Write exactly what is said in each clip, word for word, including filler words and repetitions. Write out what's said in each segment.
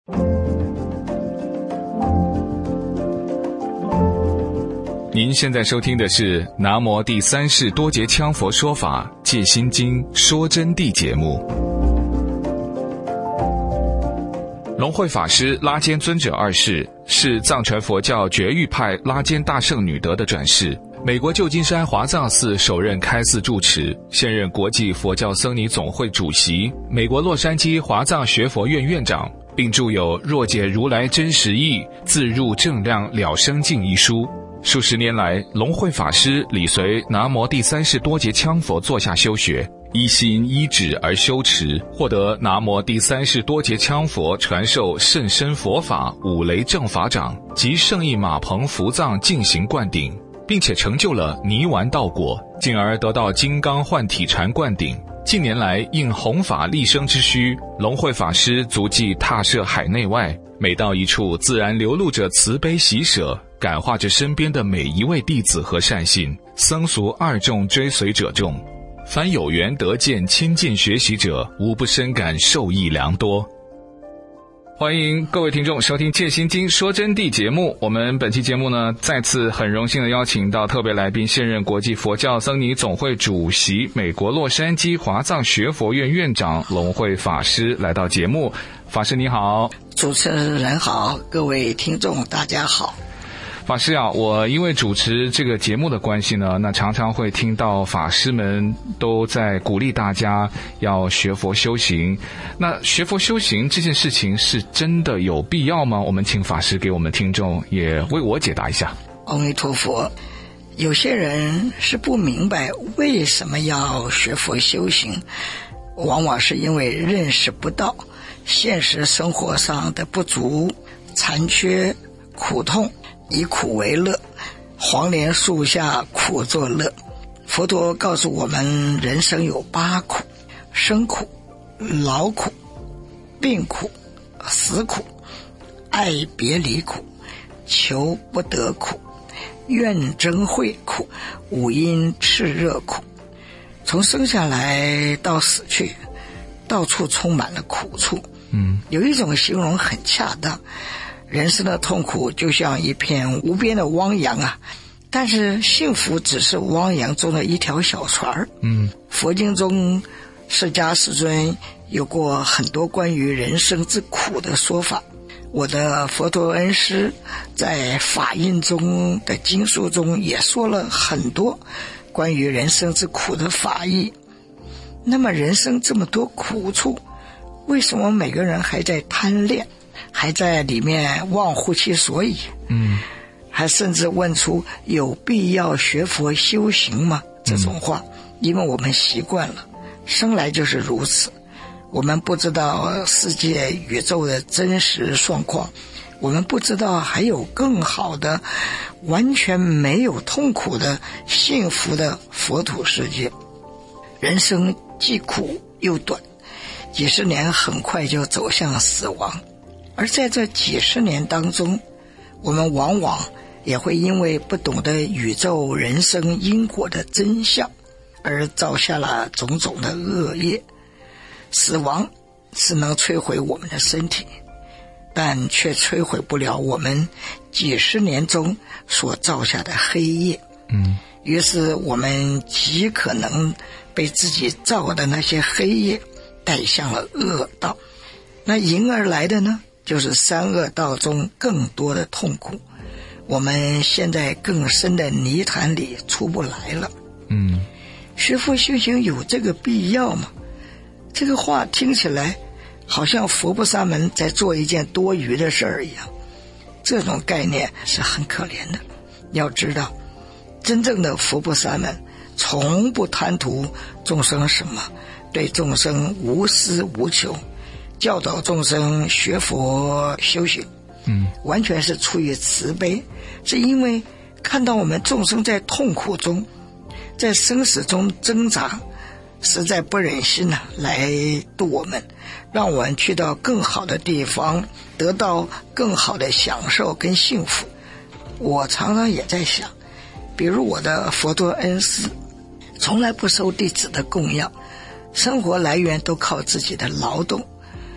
您现在收听的是南无第三世多杰羌佛说法戒心经说真谛节目。龙慧法师拉坚尊者二世是藏传佛教觉域派拉坚大圣女德的转世，美国旧金山华藏寺首任开寺住持，现任国际佛教僧尼总会主席，美国洛杉矶华藏学佛院院长，并著有《若解如来真实义，自入正量了生境》一书。数十年来，龙慧法师理随南无第三世多杰羌佛座下修学，依心依止而修持，获得南无第三世多杰羌佛传授甚深佛法五雷正法掌及圣意马棚伏藏净行灌顶，并且成就了泥丸道果，进而得到金刚幻体禅灌顶。近年来应弘法立生之需，龙慧法师足迹踏涉海内外，每到一处自然流露着慈悲喜舍，感化着身边的每一位弟子和善信，僧俗二众追随者众。凡有缘得见亲近学习者，无不深感受益良多。欢迎各位听众收听戒心经说真谛节目。我们本期节目呢，再次很荣幸的邀请到特别来宾，现任国际佛教僧尼总会主席，美国洛杉矶华藏学佛院院长龙慧法师来到节目。法师你好。 主持人好，各位听众大家好。 法师啊，我因为主持这个节目的关系呢，那常常会听到法师们都在鼓励大家要学佛修行。那学佛修行这件事情是真的有必要吗？我们请法师给我们听众也为我解答一下。 阿弥陀佛。有些人是不明白为什么要学佛修行，往往是因为认识不到现实生活上的不足、残缺、苦痛，以苦为乐，黄连树下苦作乐。佛陀告诉我们，人生有八苦：生苦、老苦、病苦、死苦、爱别离苦、求不得苦、怨憎会苦、五阴炽热苦。从生下来到死去，到处充满了苦处。嗯，有一种形容很恰当，人生的痛苦就像一片无边的汪洋啊，但是幸福只是汪洋中的一条小船。嗯，佛经中释迦世尊有过很多关于人生之苦的说法，我的佛陀恩师在法印中的经书中也说了很多关于人生之苦的法义。那么人生这么多苦处，为什么每个人还在贪恋，还在里面忘乎其所以？嗯，还甚至问出有必要学佛修行吗？这种话，因为我们习惯了，生来就是如此。我们不知道世界宇宙的真实状况，我们不知道还有更好的、完全没有痛苦的幸福的佛土世界。人生既苦又短，几十年很快就走向死亡。而在这几十年当中，我们往往也会因为不懂得宇宙人生因果的真相，而造下了种种的恶业。死亡是能摧毁我们的身体，但却摧毁不了我们几十年中所造下的黑夜。嗯，于是我们极可能被自己造的那些黑夜带向了恶道。那迎而来的呢，就是三恶道中更多的痛苦，我们现在更深的泥潭里出不来了。嗯，学佛修行有这个必要吗？这个话听起来好像佛菩萨们在做一件多余的事儿一样，这种概念是很可怜的。要知道，真正的佛菩萨们从不贪图众生什么，对众生无私无求，教导众生学佛修行，嗯，完全是出于慈悲，是因为看到我们众生在痛苦中，在生死中挣扎，实在不忍心啊，来度我们，让我们去到更好的地方，得到更好的享受跟幸福。我常常也在想，比如我的佛陀恩师，从来不收弟子的供养，生活来源都靠自己的劳动，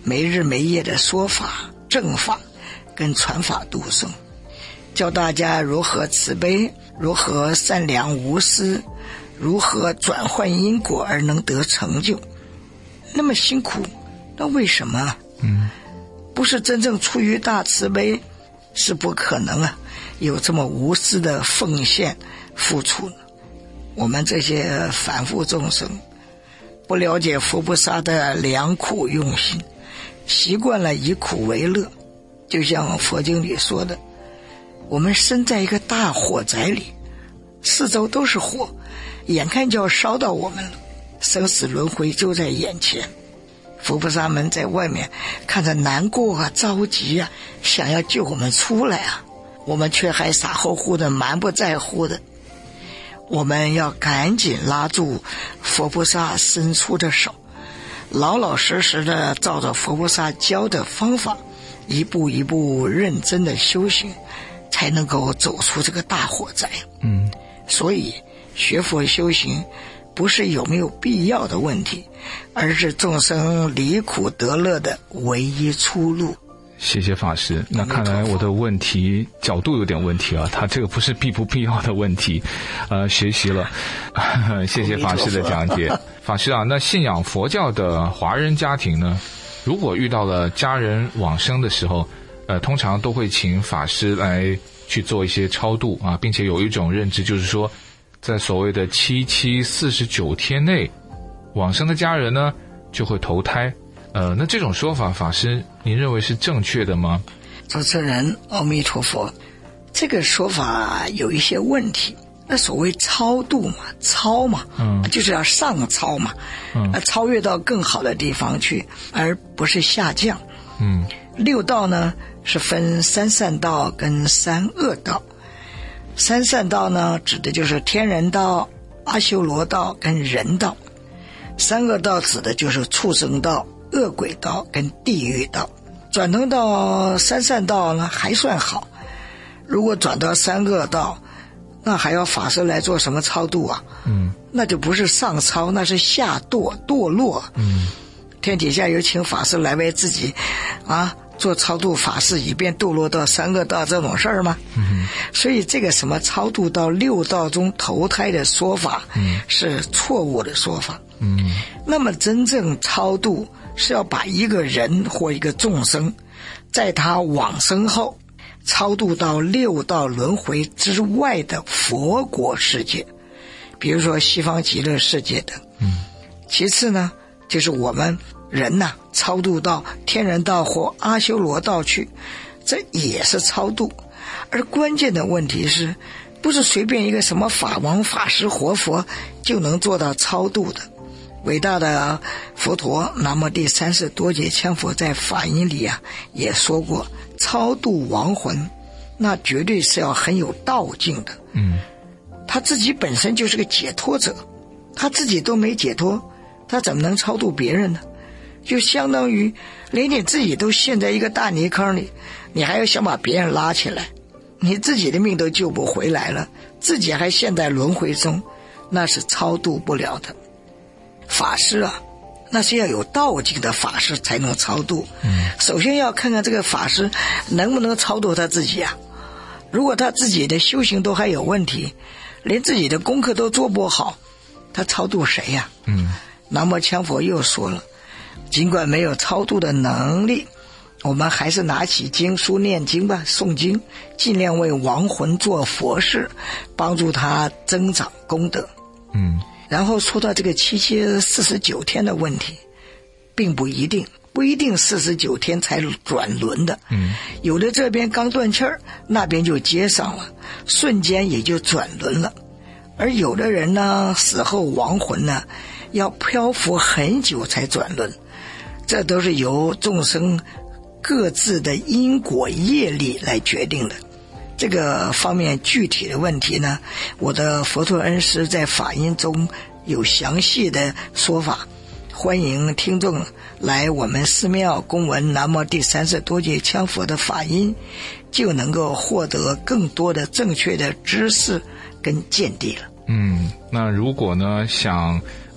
没日没夜的说法、正法跟传法度生，教大家如何慈悲，如何善良无私，如何转换因果而能得成就。那么辛苦，那为什么？ 嗯， 不是真正出于大慈悲，是不可能啊，有这么无私的奉献付出。我们这些凡夫众生不了解佛菩萨的良苦用心，习惯了以苦为乐，就像佛经里说的，我们身在一个大火宅里，四周都是火，眼看就要烧到我们了，生死轮回就在眼前。佛菩萨们在外面看着难过啊，着急啊，想要救我们出来啊，我们却还傻乎乎的，蛮不在乎的。我们要赶紧拉住佛菩萨伸出的手，老老实实的照着佛菩萨教的方法，一步一步认真的修行，才能够走出这个大火灾。 嗯， 所以学佛修行不是有没有必要的问题，而是众生离苦得乐的唯一出路。 谢谢法师。那看来我的问题角度有点问题啊，他这个不是必不必要的问题，呃，学习了，谢谢法师的讲解。法师啊，那信仰佛教的华人家庭呢，如果遇到了家人往生的时候，呃，通常都会请法师来去做一些超度啊，并且有一种认知，就是说，在所谓的七七四十九天内，往生的家人呢就会投胎。呃，那这种说法，法师您认为是正确的吗？ 主持人，阿弥陀佛，这个说法有一些问题。那所谓超度嘛，超嘛，嗯，就是要上超嘛，嗯，超越到更好的地方去，而不是下降。 嗯， 六道呢是分三善道跟三恶道。三善道呢指的就是天人道、阿修罗道跟人道。三恶道指的就是畜生道、恶鬼道跟地狱道。转通到三善道呢还算好，如果转到三恶道，那还要法师来做什么超度啊？ 嗯， 那就不是上超，那是下堕堕落。 嗯， 天底下有请法师来为自己啊做超度法事，以便堕落到三恶道这种事儿吗？ 嗯， 所以这个什么超度到六道中投胎的说法，嗯，是错误的说法。 嗯， 那么真正超度是要把一个人或一个众生，在他往生后超度到六道轮回之外的佛国世界，比如说西方极乐世界等。 嗯， 其次呢，就是我们人呐、啊、超度到天人道或阿修罗道去，这也是超度。而关键的问题是，不是随便一个什么法王、法师、活佛就能做到超度的。伟大的佛陀南无第三世多杰羌佛在法音里啊也说过，超度亡魂那绝对是要很有道境的。 嗯， 他自己本身就是个解脱者，他自己都没解脱，他怎么能超度别人呢？就相当于连你自己都陷在一个大泥坑里，你还要想把别人拉起来，你自己的命都救不回来了，自己还陷在轮回中，那是超度不了的。法师啊，那是要有道境的法师才能超度。 嗯， 首先要看看这个法师能不能超度他自己啊。如果他自己的修行都还有问题，连自己的功课都做不好，他超度谁呀、啊？ 嗯， 南无羌佛又说了，尽管没有超度的能力，我们还是拿起经书念经吧，诵经，尽量为亡魂做佛事，帮助他增长功德。 嗯， 然后说到这个七七四十九天的问题，并不一定，不一定四十九天才转轮的。 嗯， 有的这边刚断气儿，那边就接上了，瞬间也就转轮了。而有的人呢，死后亡魂呢，要漂浮很久才转轮，这都是由众生各自的因果业力来决定的。这个方面具体的问题呢，我的佛陀恩师在法音中有详细的说法，欢迎听众来我们寺庙公文南无第三世多杰羌佛的法音，就能够获得更多的正确的知识跟见地了。 嗯，那如果呢想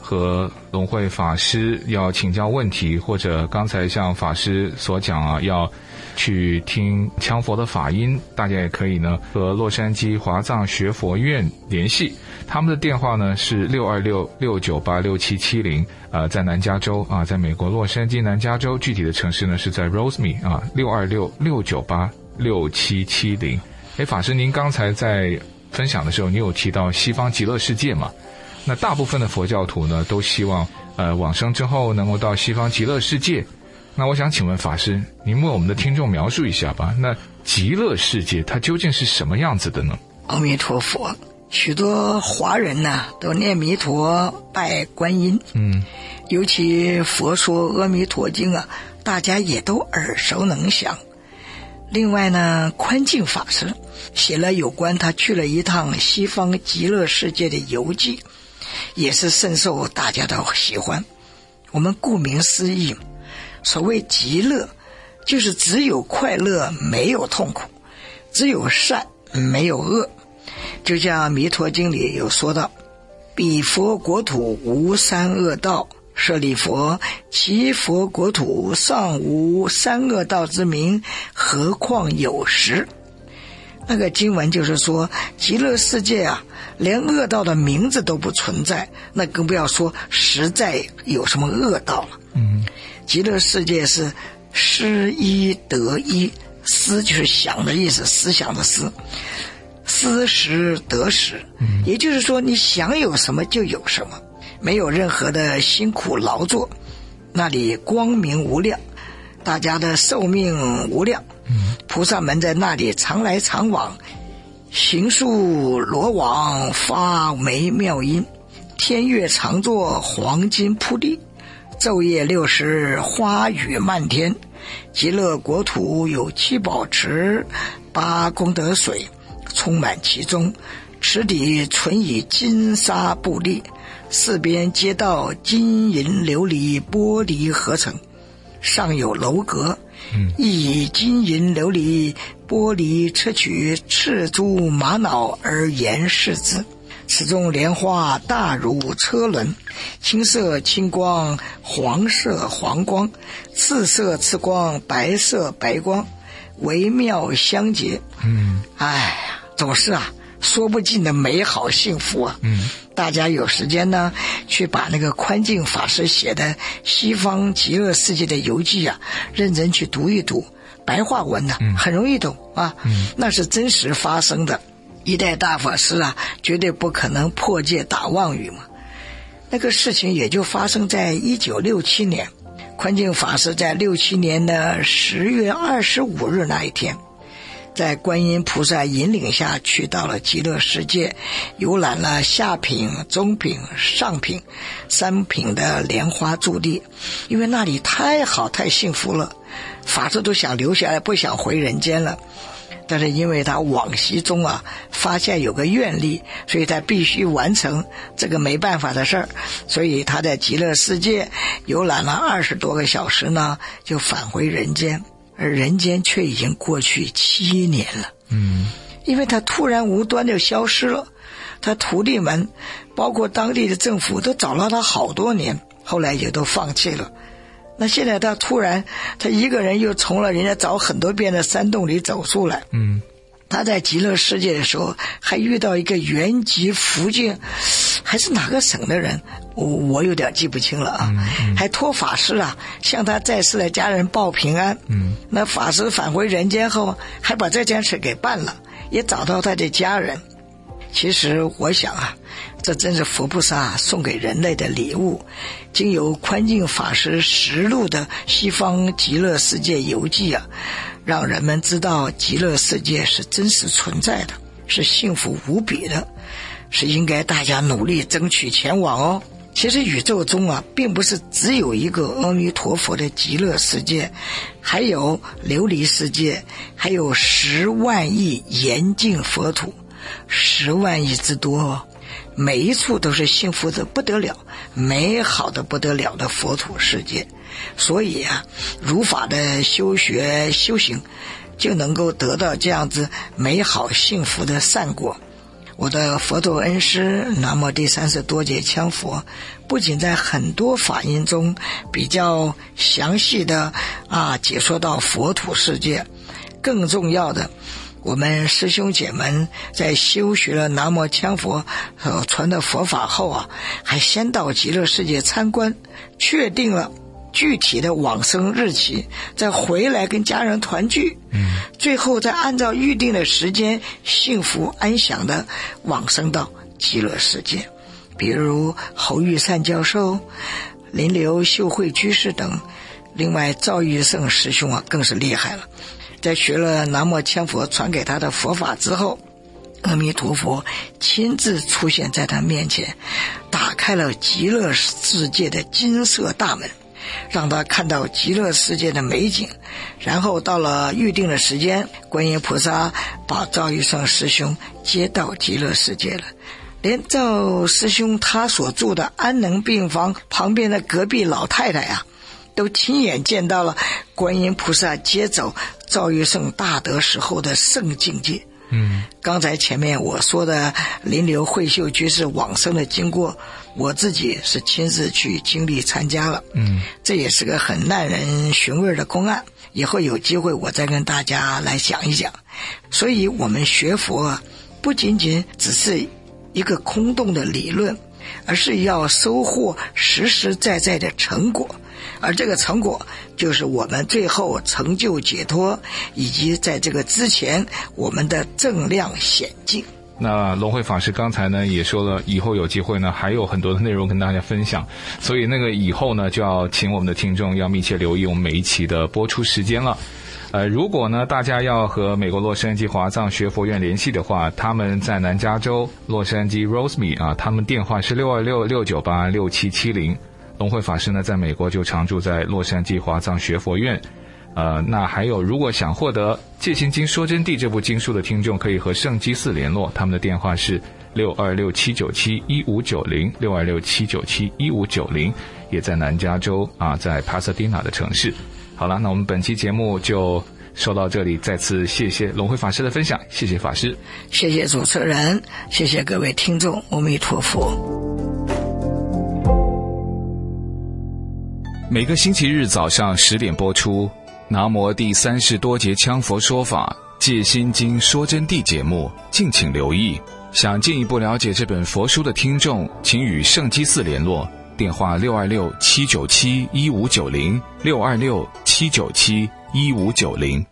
和龙慧法师要请教问题，或者刚才像法师所讲啊，要去听羌佛的法音，大家也可以呢和洛杉矶华藏学佛院联系，他们的电话呢是六二六六九八六七七零，呃，在南加州啊，在美国洛杉矶南加州，具体的城市呢是在 Rosemead 啊，六二六六九八六七七零。哎，法师，您刚才在分享的时候，你有提到西方极乐世界嘛？那大部分的佛教徒呢，都希望呃往生之后能够到西方极乐世界。那我想请问法师，您为我们的听众描述一下吧。那极乐世界它究竟是什么样子的呢？ 阿弥陀佛，许多华人呢都念弥陀拜观音，嗯，尤其佛说阿弥陀经啊，大家也都耳熟能详。另外呢，宽进法师写了有关他去了一趟西方极乐世界的游记，也是深受大家的喜欢。我们顾名思义，所谓极乐，就是只有快乐没有痛苦，只有善没有恶。就像弥陀经里有说到，彼佛国土无三恶道，舍利佛，其佛国土尚无三恶道之名，何况有时。那个经文就是说，极乐世界啊，连恶道的名字都不存在，那更不要说实在有什么恶道了。嗯，极乐世界是失一得一，思就是想的意思，思想的思，思时得时，也就是说你想有什么就有什么，没有任何的辛苦劳作，那里光明无量，大家的寿命无量，菩萨们在那里常来常往，行树罗网，发眉妙音，天乐常作，黄金铺地，昼夜六时，花雨漫天。极乐国土有七宝池，八功德水充满其中，池底纯以金沙布砾，四边街道金银琉璃玻璃合成，上有楼阁，亦以金银琉璃玻璃砗磲赤珠玛瑙而严饰之。此中莲花大如车轮，青色青光，黄色黄光，赤色赤光，白色白光，微妙相结。嗯，哎呀，总是啊说不尽的美好幸福啊。嗯，大家有时间呢，去把那个宽进法师写的西方极乐世界的游记啊，认真去读一读，白话文呢、啊、很容易懂啊。嗯，那是真实发生的。一代大法师啊，绝对不可能破戒打妄语嘛。那个事情也就发生在一九六七年，宽进法师在六七年的十月二十五日那一天，在观音菩萨引领下去到了极乐世界，游览了下品、中品、上品三品的莲花驻地。因为那里太好太幸福了，法师都想留下来，不想回人间了。但是因为他往昔中啊发现有个愿力，所以他必须完成这个没办法的事儿，所以他在极乐世界游览了二十多个小时呢，就返回人间，而人间却已经过去七年了。嗯，因为他突然无端就消失了，他徒弟们包括当地的政府都找了他好多年，后来也都放弃了。那现在他突然他一个人又从了人家找很多遍的山洞里走出来。嗯，他在极乐世界的时候还遇到一个原籍福建还是哪个省的人，我我有点记不清了啊。嗯嗯，还托法师啊向他在世的家人报平安。嗯，那法师返回人间后还把这件事给办了，也找到他的家人。其实我想啊，这真是佛菩萨送给人类的礼物，经由宽进法师实录的西方极乐世界游记啊，让人们知道极乐世界是真实存在的，是幸福无比的，是应该大家努力争取前往哦。其实宇宙中啊，并不是只有一个阿弥陀佛的极乐世界，还有琉璃世界，还有十万亿严净佛土，十万亿之多，每一处都是幸福的不得了，美好的不得了的佛土世界。所以啊，如法的修学修行就能够得到这样子美好幸福的善果。 我的佛陀恩师南无第三世多杰羌佛不仅在很多法音中比较详细的啊解说到佛土世界，更重要的，我们师兄姐们在修学了南无羌佛所传的佛法后啊，还先到极乐世界参观，确定了具体的往生日期，再回来跟家人团聚，嗯，最后再按照预定的时间幸福安详的往生到极乐世界。比如侯玉善教授、林流秀慧居士等，另外赵玉胜师兄啊更是厉害了，在学了南无羌佛传给他的佛法之后，阿弥陀佛亲自出现在他面前，打开了极乐世界的金色大门，让他看到极乐世界的美景。然后到了预定的时间，观音菩萨把赵玉胜师兄接到极乐世界了。连赵师兄他所住的安能病房旁边的隔壁老太太啊，都亲眼见到了观音菩萨接走赵玉胜大德时候的圣境界。嗯，刚才前面我说的林流慧秀居士往生的经过，我自己是亲自去经历参加了。嗯，这也是个很耐人寻味的公案，以后有机会我再跟大家来讲一讲。所以我们学佛不仅仅只是一个空洞的理论，而是要收获实实在在的成果，而这个成果就是我们最后成就解脱，以及在这个之前我们的正量显进。 那龙慧法师刚才呢也说了，以后有机会呢还有很多的内容跟大家分享，所以那个以后呢就要请我们的听众要密切留意我们每一期的播出时间了。呃，如果呢大家要和美国洛杉矶华藏学佛院联系的话，他们在南加州洛杉矶 Rosemead 啊，他们电话是六二六六九八六七七零。龙慧法师呢在美国就常住在洛杉矶华藏学佛院。呃，那还有如果想获得《戒心经说真谛》这部经书的听众，可以和圣基寺联络，他们的电话是六二六七九七一五九零 六二六七九七一五九零，也在南加州啊，在帕萨迪纳的城市。好了，那我们本期节目就说到这里，再次谢谢龙慧法师的分享，谢谢法师， 谢谢主持人，谢谢各位听众，阿弥陀佛。 每个星期日早上十点播出南无第三世多杰羌佛说法戒心经说真谛节目，敬请留意。想进一步了解这本佛书的听众，请与圣基寺联络，电话六二六七九七一五九零 六二六七九七一五九零。